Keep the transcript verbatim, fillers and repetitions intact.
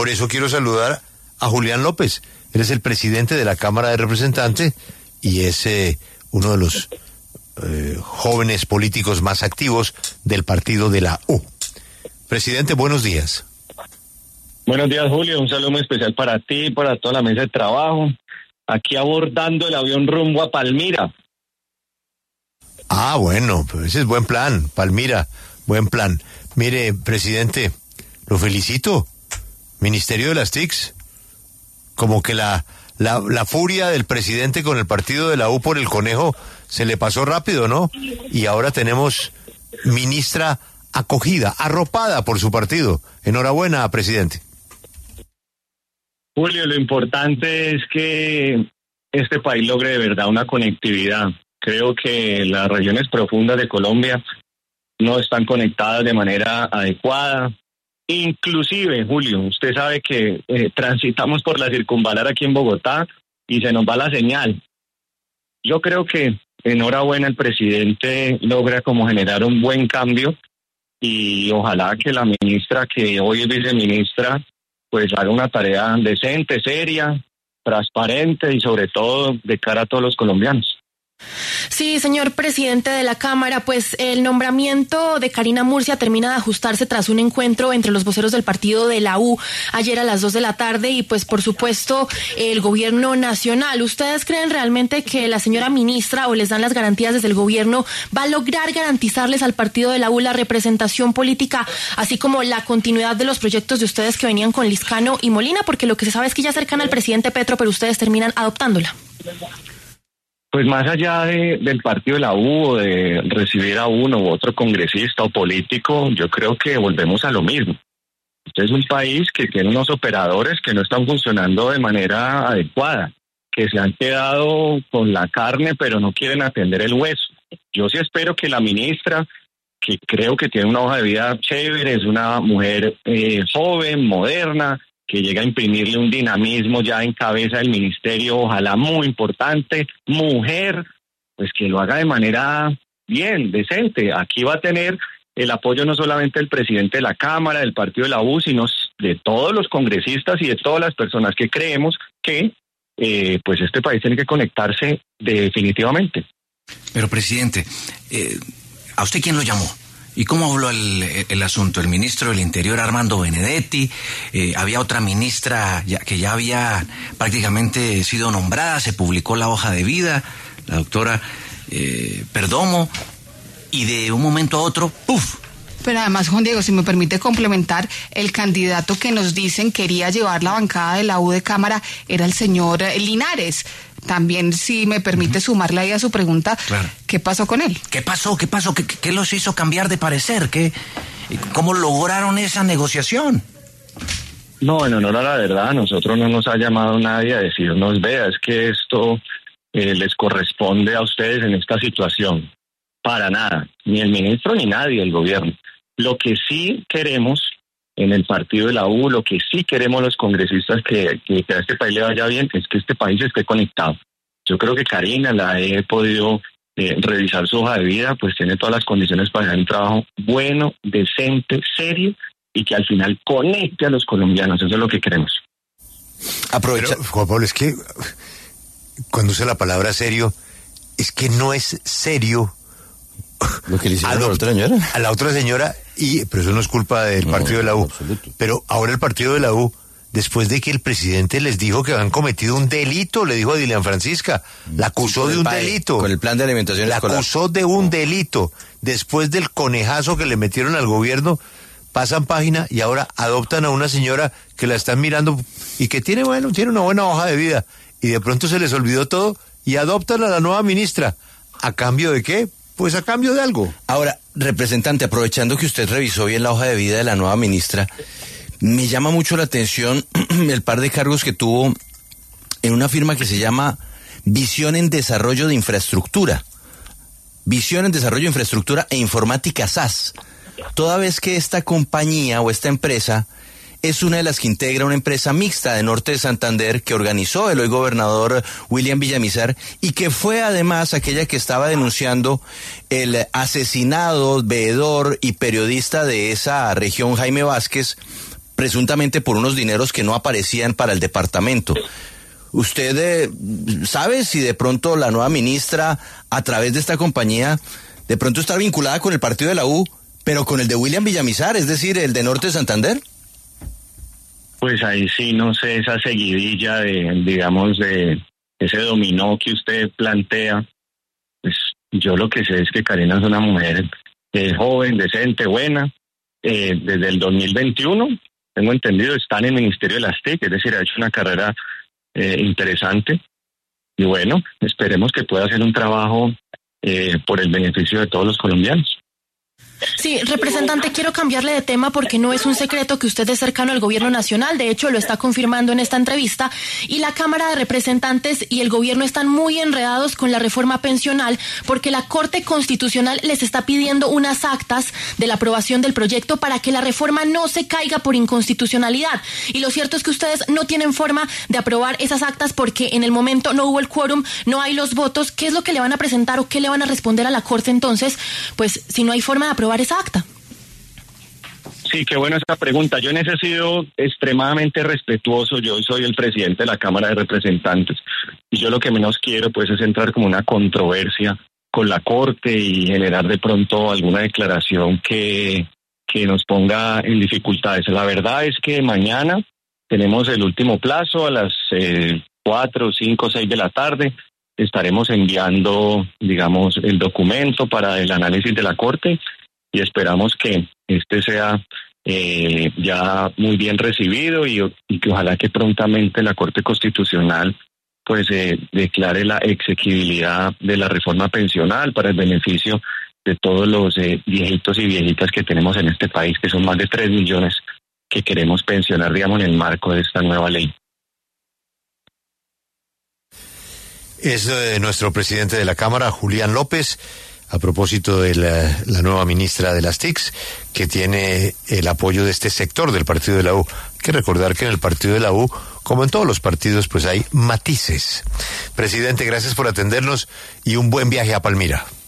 eso quiero saludar a Julián López. Él es el presidente de la Cámara de Representantes y es eh, uno de los eh, jóvenes políticos más activos del partido de la U. Presidente, buenos días. Buenos días, Julio. Un saludo muy especial para ti y para toda la mesa de trabajo. Aquí abordando el avión rumbo a Palmira. Ah, bueno, pues ese es buen plan, Palmira, buen plan. Mire, presidente, lo felicito. Ministerio de las T I Cs. Como que la, la, la furia del presidente con el partido de la U por el conejo se le pasó rápido, ¿no? Y ahora tenemos ministra acogida, arropada por su partido. Enhorabuena, presidente. Julio, lo importante es que este país logre de verdad una conectividad. Creo que las regiones profundas de Colombia no están conectadas de manera adecuada. Inclusive, Julio, usted sabe que eh, transitamos por la circunvalar aquí en Bogotá y se nos va la señal. Yo creo que enhorabuena el presidente logra como generar un buen cambio y ojalá que la ministra, que hoy es viceministra, pues haga una tarea decente, seria, transparente y sobre todo de cara a todos los colombianos. Sí, señor presidente de la Cámara, pues el nombramiento de Karina Murcia termina de ajustarse tras un encuentro entre los voceros del partido de la U ayer a las dos de la tarde y pues por supuesto el gobierno nacional. ¿Ustedes creen realmente que la señora ministra o les dan las garantías desde el gobierno va a lograr garantizarles al partido de la U la representación política, así como la continuidad de los proyectos de ustedes que venían con Lizcano y Molina? Porque lo que se sabe es que ya cercan al presidente Petro, pero ustedes terminan adoptándola. Pues más allá de, del partido de la U o de recibir a uno u otro congresista o político, yo creo que volvemos a lo mismo. Este es un país que tiene unos operadores que no están funcionando de manera adecuada, que se han quedado con la carne pero no quieren atender el hueso. Yo sí espero que la ministra, que creo que tiene una hoja de vida chévere, es una mujer eh, joven, moderna, que llega a imprimirle un dinamismo ya en cabeza del ministerio, ojalá muy importante, mujer, pues que lo haga de manera bien, decente. Aquí va a tener el apoyo no solamente del presidente de la Cámara, del partido de la U, sino de todos los congresistas y de todas las personas que creemos que eh, pues este país tiene que conectarse definitivamente. Pero, presidente, eh, ¿a usted quién lo llamó? ¿Y cómo habló el, el asunto? El ministro del Interior, Armando Benedetti, eh, había otra ministra ya, que ya había prácticamente sido nombrada, se publicó la hoja de vida, la doctora eh, Perdomo, y de un momento a otro, ¡puf! Pero además, Juan Diego, si me permite complementar, el candidato que nos dicen quería llevar la bancada de la U de Cámara era el señor Linares. También, si me permite uh-huh. sumarle ahí a su pregunta, claro. ¿Qué pasó con él? ¿Qué pasó? ¿Qué pasó? ¿Qué, qué los hizo cambiar de parecer? ¿Qué, ¿Cómo lograron esa negociación? No, en honor a la verdad, a nosotros no nos ha llamado nadie a decirnos, vea, es que esto eh, les corresponde a ustedes en esta situación. Para nada, ni el ministro ni nadie del gobierno. Lo que sí queremos en el partido de la U, lo que sí queremos los congresistas que, que, que a este país le vaya bien, es que este país esté conectado. Yo creo que Karina, la he podido eh, revisar su hoja de vida, pues tiene todas las condiciones para hacer un trabajo bueno, decente, serio, y que al final conecte a los colombianos. Eso es lo que queremos. Aprovecha, Pero, Juan Pablo, es que cuando usa la palabra serio, es que no es serio lo que le hicieron a la otra señora. A la otra señora, y pero eso no es culpa del no, partido de la U. Absoluto. Pero ahora el partido de la U, después de que el presidente les dijo que habían cometido un delito, le dijo a Dilian Francisca, la acusó sí, de un PAE, delito. Con el plan de alimentación la escolar. La acusó de un delito. Después del conejazo que le metieron al gobierno, pasan página y ahora adoptan a una señora que la están mirando y que tiene, bueno, tiene una buena hoja de vida. Y de pronto se les olvidó todo y adoptan a la nueva ministra. ¿A cambio de qué? Pues a cambio de algo. Ahora, representante, aprovechando que usted revisó bien la hoja de vida de la nueva ministra, me llama mucho la atención el par de cargos que tuvo en una firma que se llama Visión en Desarrollo de Infraestructura. Visión en Desarrollo de Infraestructura e Informática S A S. Toda vez que esta compañía o esta empresa es una de las que integra una empresa mixta de Norte de Santander que organizó el hoy gobernador William Villamizar y que fue además aquella que estaba denunciando el asesinado, veedor y periodista de esa región, Jaime Vázquez, presuntamente por unos dineros que no aparecían para el departamento. ¿Usted eh, sabe si de pronto la nueva ministra, a través de esta compañía, de pronto está vinculada con el partido de la U, pero con el de William Villamizar, es decir, el de Norte de Santander? Pues ahí sí, no sé, esa seguidilla de, digamos, de ese dominó que usted plantea. Pues yo lo que sé es que Karina es una mujer eh, joven, decente, buena. Eh, desde el dos mil veintiuno, tengo entendido, está en el Ministerio de las T I C, es decir, ha hecho una carrera eh, interesante. Y bueno, esperemos que pueda hacer un trabajo eh, por el beneficio de todos los colombianos. Sí, representante, quiero cambiarle de tema porque no es un secreto que usted es cercano al gobierno nacional, de hecho lo está confirmando en esta entrevista, y la Cámara de Representantes y el gobierno están muy enredados con la reforma pensional porque la Corte Constitucional les está pidiendo unas actas de la aprobación del proyecto para que la reforma no se caiga por inconstitucionalidad. Y lo cierto es que ustedes no tienen forma de aprobar esas actas porque en el momento no hubo el quórum, no hay los votos. ¿Qué es lo que le van a presentar o qué le van a responder a la Corte entonces? Pues si no hay forma de aprobar esa acta. Sí, qué buena esta pregunta. Yo en ese he sido extremadamente respetuoso. Yo soy el presidente de la Cámara de Representantes y yo lo que menos quiero pues es entrar como una controversia con la Corte y generar de pronto alguna declaración que, que nos ponga en dificultades. La verdad es que mañana tenemos el último plazo a las eh, cuatro, cinco, seis de la tarde. Estaremos enviando, digamos, el documento para el análisis de la Corte y esperamos que este sea eh, ya muy bien recibido y, y que ojalá que prontamente la Corte Constitucional pues eh, declare la exequibilidad de la reforma pensional para el beneficio de todos los eh, viejitos y viejitas que tenemos en este país, que son más de tres millones que queremos pensionar, digamos, en el marco de esta nueva ley. Es eh, nuestro presidente de la Cámara, Julián López, a propósito de la, la nueva ministra de las T I C, que tiene el apoyo de este sector del partido de la U. Hay que recordar que en el partido de la U, como en todos los partidos, pues hay matices. Presidente, gracias por atendernos y un buen viaje a Palmira.